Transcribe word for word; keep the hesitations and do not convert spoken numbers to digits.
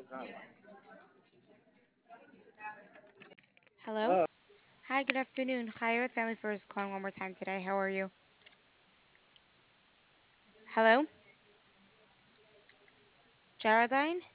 Hello? Hi, good afternoon. Hi, with Family First calling one more time today. How are you? Hello? Geraldine?